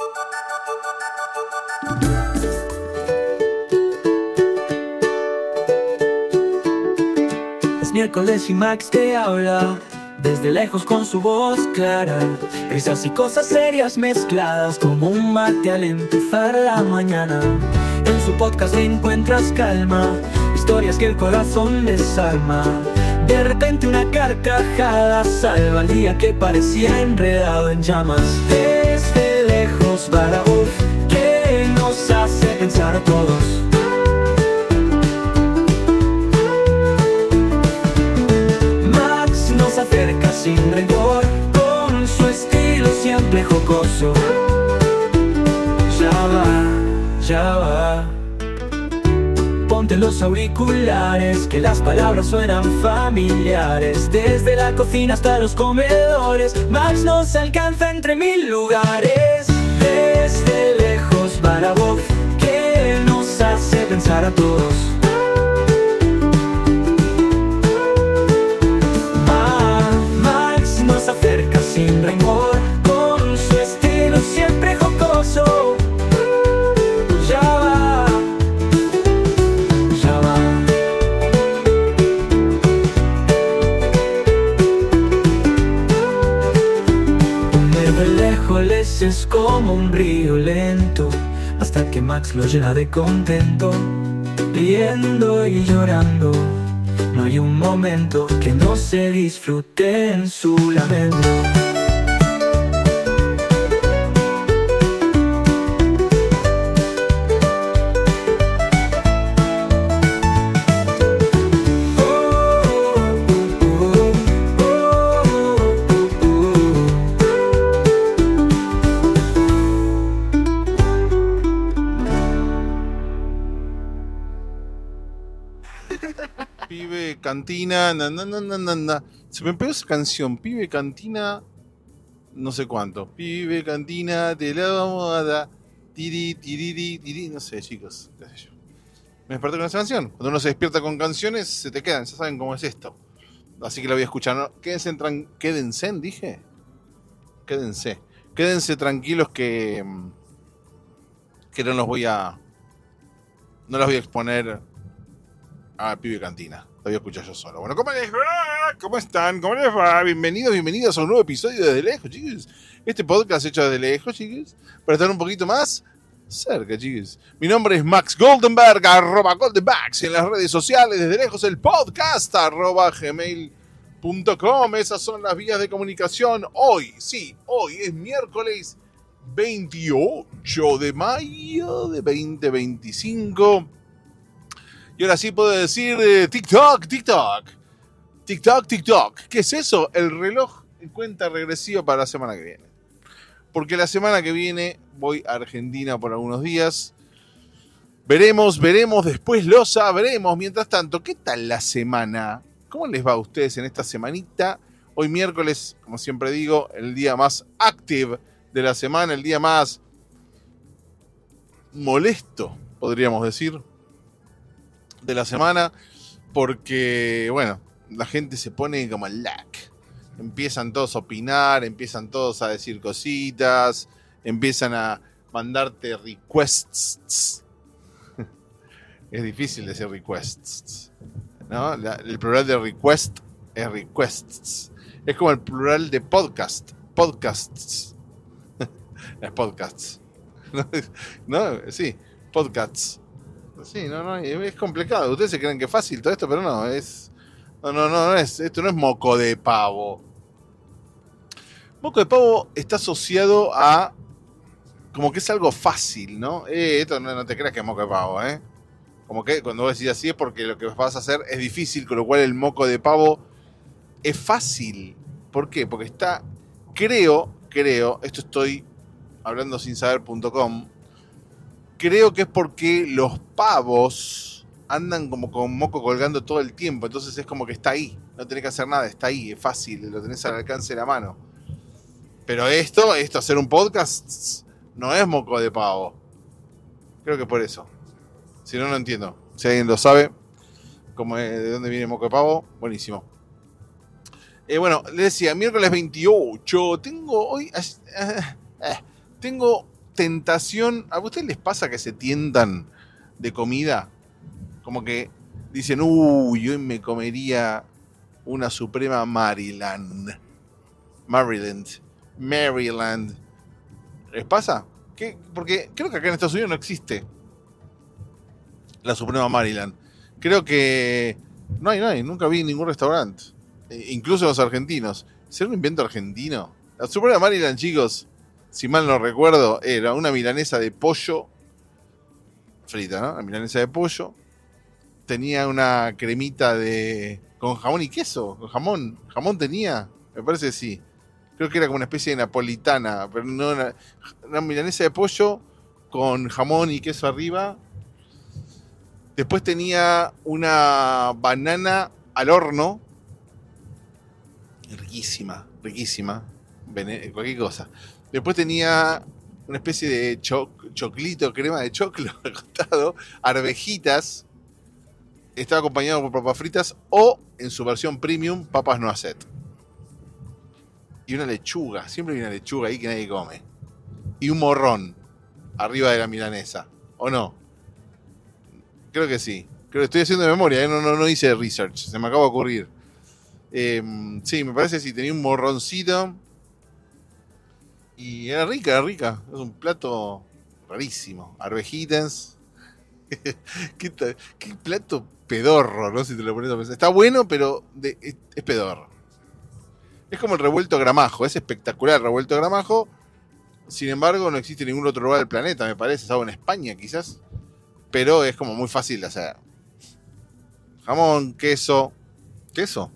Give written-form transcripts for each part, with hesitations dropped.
Es miércoles y Max te habla desde lejos con su voz clara. Risas y cosas serias mezcladas como un mate al empezar la mañana. En su podcast encuentras calma, historias que el corazón desarma. De repente una carcajada salva el día que parecía enredado en llamas. Desde lejos va la voz que nos hace pensar a todos. Max nos acerca sin rencor, con su estilo siempre jocoso. Ya va. Ponte los auriculares, que las palabras suenan familiares. Desde la cocina hasta los comedores, Max nos alcanza entre mil lugares. Desde lejos va la voz que nos hace pensar a todos. Max nos acerca sin rencor, con su estilo siempre jocoso. Es como un río lento, hasta que Max lo llena de contento. Riendo y llorando, no hay un momento que no se disfrute en su lamento. Pibe, cantina, se me pegó esa canción, pibe, cantina, no sé cuánto. Pibe, cantina, de la moda, tiri, no sé, chicos, qué sé yo. Me desperté con esa canción. Cuando uno se despierta con canciones, se te quedan, ya saben cómo es esto. Así que la voy a escuchar, ¿no? Quédense dije. Quédense tranquilos que no las voy a exponer a Pibe Cantina. La voy a escuchar yo solo. Bueno, ¿cómo les va? ¿Cómo están? ¿Cómo les va? Bienvenidos a un nuevo episodio de Desde Lejos, chicos. Este podcast hecho desde lejos, chicos, para estar un poquito más cerca, chicos. Mi nombre es Max Goldenberg, @Goldenbax en las redes sociales. Desde Lejos el podcast, @gmail.com. Esas son las vías de comunicación. Hoy es miércoles 28 de mayo de 2025. Y ahora sí puedo decir TikTok. ¿Qué es eso? El reloj en cuenta regresiva para la semana que viene. Porque la semana que viene voy a Argentina por algunos días. Veremos, después lo sabremos. Mientras tanto, ¿qué tal la semana? ¿Cómo les va a ustedes en esta semanita? Hoy miércoles, como siempre digo, el día más active de la semana, el día más molesto, podríamos decir, de la semana, porque, bueno, la gente se pone como lac. Empiezan todos a opinar, empiezan todos a decir cositas, empiezan a mandarte requests. Es difícil decir requests, ¿no? El plural de request es requests. Es como el plural de podcasts. Es podcasts. ¿No? Sí, podcasts. Sí, no, es complicado. Ustedes se creen que es fácil todo esto, pero no, esto no es moco de pavo. Moco de pavo está asociado a como que es algo fácil, ¿no? Esto no te creas que es moco de pavo, ¿eh? Como que cuando vos decís así es porque lo que vas a hacer es difícil, con lo cual el moco de pavo es fácil. ¿Por qué? Porque está, creo, esto estoy hablando sin saber.com, creo que es porque los pavos andan como con moco colgando todo el tiempo, entonces es como que está ahí, no tenés que hacer nada, está ahí, es fácil, lo tenés al alcance de la mano. Pero esto hacer un podcast no es moco de pavo. Creo que por eso. Si no, no entiendo. Si alguien lo sabe, de dónde viene moco de pavo, buenísimo. Bueno, les decía, miércoles 28, tengo tentación. ¿A ustedes les pasa que se tientan de comida? Como que dicen, uy, hoy me comería una Suprema Maryland. ¿Les pasa? ¿Qué? Porque creo que acá en Estados Unidos no existe la Suprema Maryland. Creo que no hay, nunca vi ningún restaurante. Incluso los argentinos. ¿Será un invento argentino? La Suprema Maryland, chicos, si mal no recuerdo, era una milanesa de pollo frita, ¿no? La milanesa de pollo. Tenía una cremita con jamón y queso. ¿Con jamón tenía? Me parece que sí. Creo que era como una especie de napolitana, pero no una milanesa de pollo con jamón y queso arriba. Después tenía una banana al horno. Riquísima. Cualquier cosa. Después tenía una especie de choclito, crema de choclo acostado, arvejitas. Estaba acompañado por papas fritas o, en su versión premium, papas noisette. Y una lechuga, siempre hay una lechuga ahí que nadie come. Y un morrón arriba de la milanesa, ¿o no? Creo que sí. Creo que estoy haciendo de memoria, no hice research, se me acaba de ocurrir. Sí, me parece que sí, tenía un morroncito. Y era rica. Es un plato rarísimo. Arvejitas. ¿Qué plato pedorro, ¿no? Si te lo pones a pensar. Está bueno, pero es pedorro. Es como el revuelto gramajo. Es espectacular el revuelto gramajo. Sin embargo, no existe en ningún otro lugar del planeta, me parece. Salvo en España, quizás. Pero es como muy fácil de hacer. Jamón, queso. ¿Queso?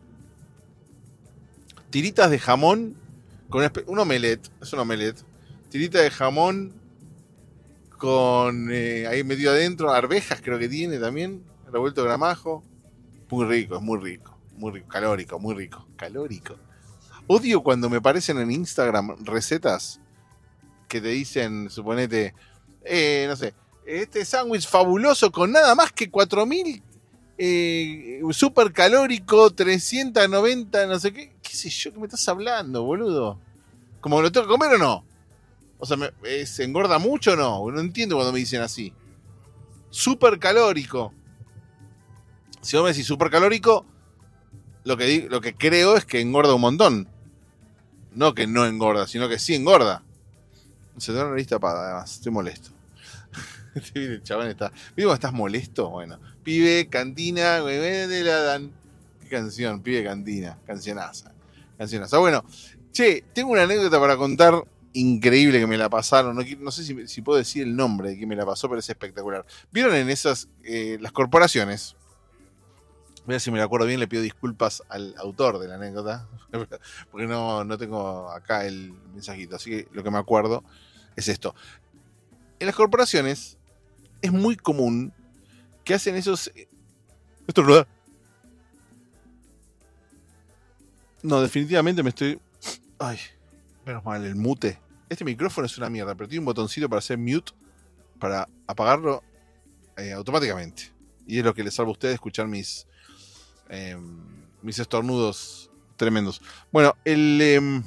Tiritas de jamón con un omelette. Es un omelette. Tirita de jamón con ahí metido adentro. Arvejas creo que tiene también. Revuelto gramajo. Muy rico, es muy rico. Muy rico. Calórico, muy rico. Calórico. Odio cuando me aparecen en Instagram recetas que te dicen, suponete, no sé, este sándwich fabuloso con nada más que 4000 super calórico, 390, no sé qué. ¿Qué sé yo? ¿Qué me estás hablando, boludo? ¿Cómo lo tengo que comer o no? O sea, ¿se engorda mucho o no? No entiendo cuando me dicen así. Super calórico. Si vos me decís super calórico, lo que creo es que engorda un montón. No que no engorda, sino que sí engorda. Se da una lista tapada, además. Estoy molesto. El chabón está. ¿Viste cuando estás molesto? Bueno. Pibe, cantina, de la dan. ¿Qué canción? Pibe, cantina. Cancionaza. Bueno, che, tengo una anécdota para contar increíble que me la pasaron. No sé si puedo decir el nombre de quién me la pasó, pero es espectacular. ¿Vieron en esas, las corporaciones? Voy a ver si me la acuerdo bien, le pido disculpas al autor de la anécdota, porque no tengo acá el mensajito. Así que lo que me acuerdo es esto. En las corporaciones es muy común que hacen esos... ¿Esto no, definitivamente me estoy... Ay, menos mal, el mute. Este micrófono es una mierda, pero tiene un botoncito para hacer mute, para apagarlo automáticamente. Y es lo que les salva a ustedes escuchar mis estornudos tremendos. Bueno, les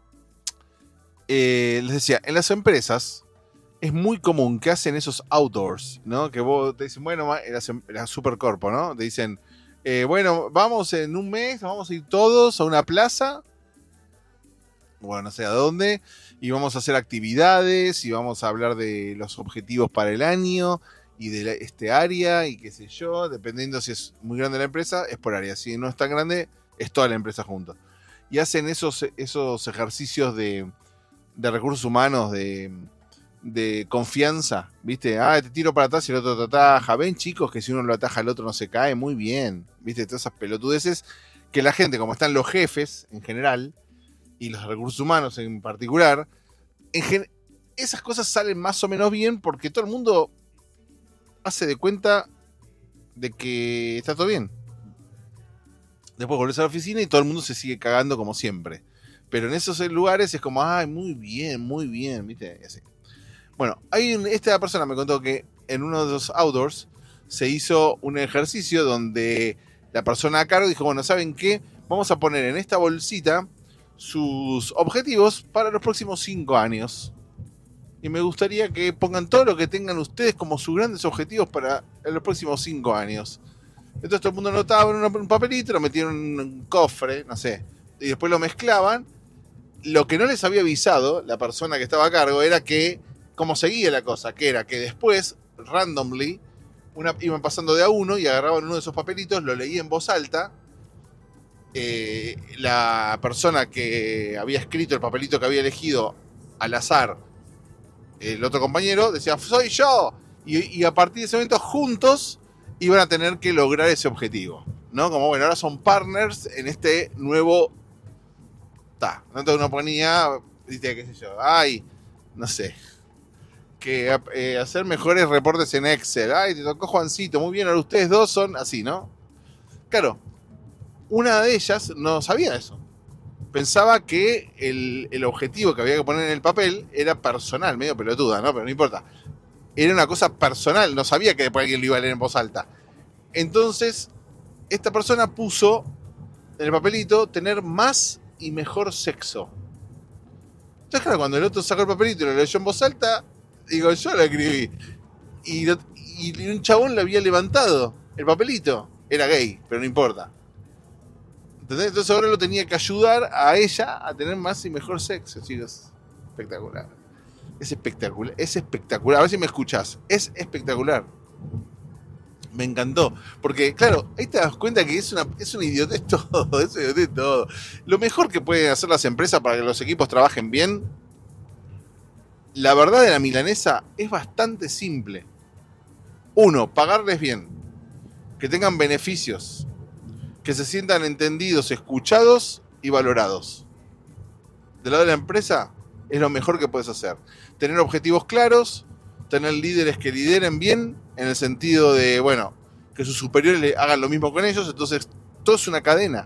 decía, en las empresas es muy común que hacen esos outdoors, ¿no? Que vos te dicen, bueno, la Supercorpo, ¿no? Te dicen, bueno, vamos en un mes, vamos a ir todos a una plaza, bueno, no sé a dónde, y vamos a hacer actividades, y vamos a hablar de los objetivos para el año, y de este área, y qué sé yo, dependiendo si es muy grande la empresa, es por área. Si no es tan grande, es toda la empresa junto. Y hacen esos ejercicios de recursos humanos, de confianza, ¿viste? Te tiro para atrás y el otro te ataja. Ven, chicos, que si uno lo ataja, el otro no se cae. Muy bien, ¿viste? Todas esas pelotudeces que la gente, como están los jefes en general, y los recursos humanos en particular, esas cosas salen más o menos bien porque todo el mundo hace de cuenta de que está todo bien. Después volvés a la oficina y todo el mundo se sigue cagando como siempre. Pero en esos lugares es como, muy bien, ¿viste? Y así. Bueno, esta persona me contó que en uno de los outdoors se hizo un ejercicio donde la persona a cargo dijo, bueno, ¿saben qué? Vamos a poner en esta bolsita sus objetivos para los próximos 5 años. y me gustaría que pongan todo lo que tengan ustedes como sus grandes objetivos para los próximos 5 años. Entonces todo el mundo anotaba en un papelito, lo metían en un cofre, no sé, y después lo mezclaban. Lo que no les había avisado la persona que estaba a cargo era que, como seguía la cosa, que era que después, randomly, iban pasando de a uno y agarraban uno de esos papelitos, lo leía en voz alta. La persona que había escrito el papelito que había elegido al azar, el otro compañero, decía, soy yo. Y a partir de ese momento, juntos, iban a tener que lograr ese objetivo, ¿no? Como, bueno, ahora son partners en este nuevo... Entonces uno ponía, qué sé yo, no sé, que hacer mejores reportes en Excel. Te tocó Juancito, muy bien, ahora ustedes dos son así, ¿no? Claro, una de ellas no sabía eso. Pensaba que el objetivo que había que poner en el papel era personal, medio pelotuda, ¿no? Pero no importa. Era una cosa personal, no sabía que después alguien lo iba a leer en voz alta. Entonces, esta persona puso en el papelito tener más y mejor sexo. Entonces, claro, cuando el otro sacó el papelito y lo leyó en voz alta, digo, yo lo escribí. Y un chabón le había levantado el papelito. Era gay, pero no importa. ¿Entendés? Entonces ahora lo tenía que ayudar a ella a tener más y mejor sexo, chicos. Espectacular. Es espectacular. Es espectacular. A ver si me escuchás. Es espectacular. Me encantó. Porque, claro, ahí te das cuenta que es una idiotez todo. Es una idiotez todo. Lo mejor que pueden hacer las empresas para que los equipos trabajen bien, la verdad de la milanesa, es bastante simple. 1, pagarles bien. Que tengan beneficios. Que se sientan entendidos, escuchados y valorados. Del lado de la empresa, es lo mejor que puedes hacer. Tener objetivos claros, tener líderes que lideren bien, en el sentido de, bueno, que sus superiores le hagan lo mismo con ellos. Entonces, todo es una cadena.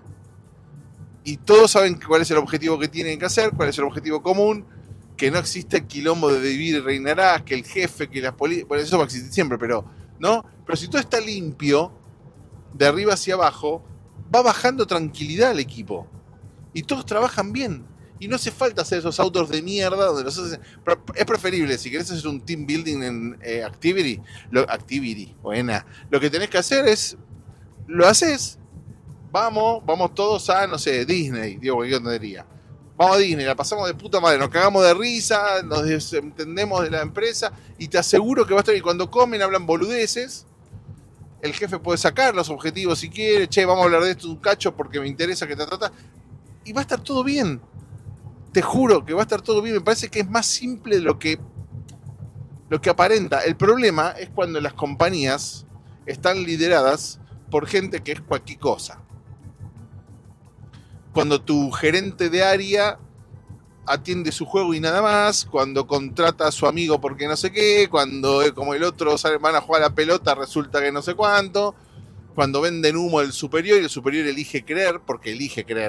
Y todos saben cuál es el objetivo que tienen que hacer, cuál es el objetivo común, que no existe el quilombo de vivir y reinarás, que el jefe, que las políticas... Bueno, eso va a existir siempre, pero, ¿no? Pero si todo está limpio, de arriba hacia abajo, va bajando tranquilidad al equipo. Y todos trabajan bien. Y no hace falta hacer esos autos de mierda donde los hacen. Es preferible, si querés hacer un team building en Activity, buena. Lo que tenés que hacer es, lo haces, vamos todos a, no sé, Disney, digo, cualquier tontería. Vamos a Disney, la pasamos de puta madre, nos cagamos de risa, nos desentendemos de la empresa, y te aseguro que va a estar, y cuando comen hablan boludeces. El jefe puede sacar los objetivos si quiere, che, vamos a hablar de esto un cacho porque me interesa que te trata. Y va a estar todo bien. Te juro que va a estar todo bien. Me parece que es más simple de lo que aparenta. El problema es cuando las compañías están lideradas por gente que es cualquier cosa. Cuando tu gerente de área atiende su juego y nada más, cuando contrata a su amigo porque no sé qué, cuando como el otro van a jugar a la pelota resulta que no sé cuánto, cuando venden humo al superior y el superior elige creer porque elige creer.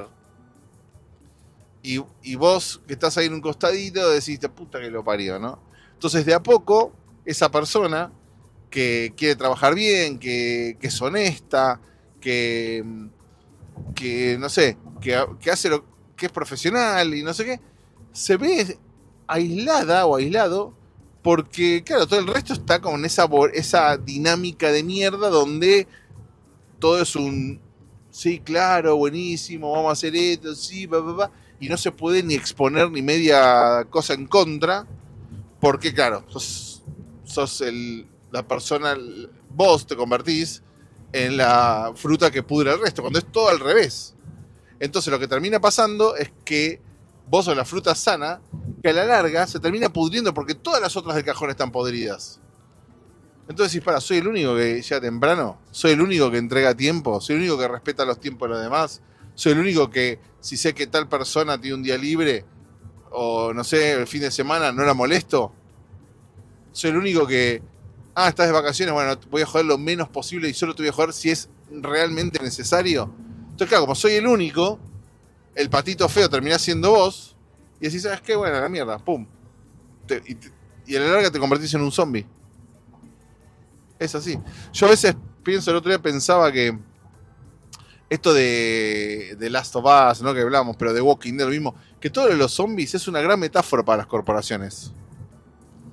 Y vos que estás ahí en un costadito decís, puta que lo parió, ¿no? Entonces de a poco, esa persona que quiere trabajar bien, que es honesta, que no sé, que hace lo que es profesional y no sé qué, se ve aislada o aislado porque, claro, todo el resto está con esa dinámica de mierda donde todo es un sí, claro, buenísimo, vamos a hacer esto, sí, y no se puede ni exponer ni media cosa en contra porque, claro, sos la persona, vos te convertís en la fruta que pudre al resto, cuando es todo al revés. Entonces lo que termina pasando es que vos sos la fruta sana, que a la larga se termina pudriendo porque todas las otras del cajón están podridas. Entonces decís, soy el único que llega temprano, soy el único que entrega tiempo, soy el único que respeta los tiempos de los demás, soy el único que, si sé que tal persona tiene un día libre, o no sé, el fin de semana, no la molesto. Soy el único que, estás de vacaciones, bueno, voy a joder lo menos posible y solo te voy a joder si es realmente necesario. Entonces, claro, como soy el único, el patito feo termina siendo vos, y decís, ¿sabes qué? Bueno, la mierda, pum. Y a la larga te convertís en un zombie. Es así. Yo a veces pienso, el otro día pensaba que esto de Last of Us, ¿no? Que hablamos, pero de Walking Dead, lo mismo, que todo lo de los zombies es una gran metáfora para las corporaciones.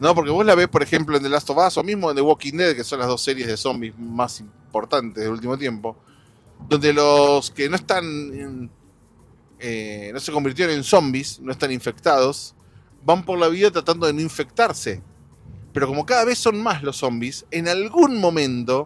No, porque vos la ves, por ejemplo, en The Last of Us o mismo en The Walking Dead, que son las 2 series de zombies más importantes del último tiempo, donde los que no están, no se convirtieron en zombies, no están infectados, van por la vida tratando de no infectarse. Pero como cada vez son más los zombies, en algún momento,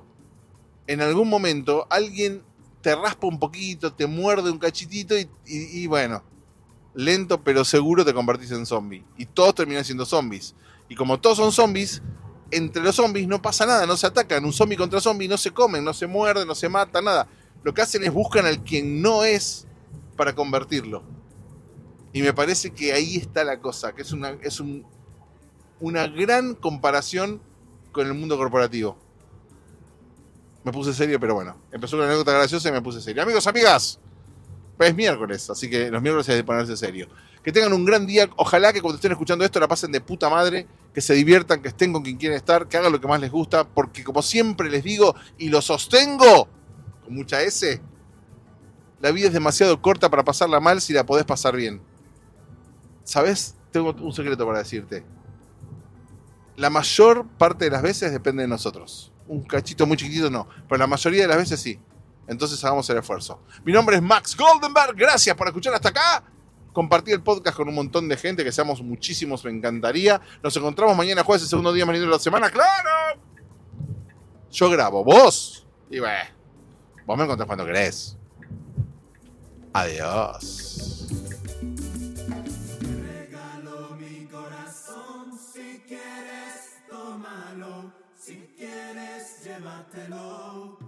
alguien te raspa un poquito, te muerde un cachitito y bueno, lento pero seguro te convertís en zombie. Y todos terminan siendo zombies. Y como todos son zombies, entre los zombies no pasa nada, no se atacan. Un zombie contra zombie no se comen, no se muerden, no se matan, nada. Lo que hacen es buscan al quien no es para convertirlo. Y me parece que ahí está la cosa, que es una gran comparación con el mundo corporativo. Me puse serio, pero bueno. Empezó una anécdota graciosa y me puse serio. Amigos, amigas, es miércoles, así que los miércoles es de ponerse serio. Que tengan un gran día. Ojalá que cuando estén escuchando esto la pasen de puta madre, que se diviertan, que estén con quien quieren estar, que hagan lo que más les gusta, porque como siempre les digo y lo sostengo con mucha S, la vida es demasiado corta para pasarla mal si la podés pasar bien. ¿Sabés? Tengo un secreto para decirte. La mayor parte de las veces depende de nosotros. Un cachito muy chiquitito no, pero la mayoría de las veces sí. Entonces hagamos el esfuerzo. Mi nombre es Max Goldenberg, gracias por escuchar hasta acá. Compartí el podcast con un montón de gente, que seamos muchísimos, me encantaría. Nos encontramos mañana jueves, el segundo día más lindo de la semana, ¡claro! Yo grabo, vos. Y bueno, vos me encontrás cuando querés. Adiós. Regalo mi corazón, si quieres, tómalo. Si quieres, llévatelo.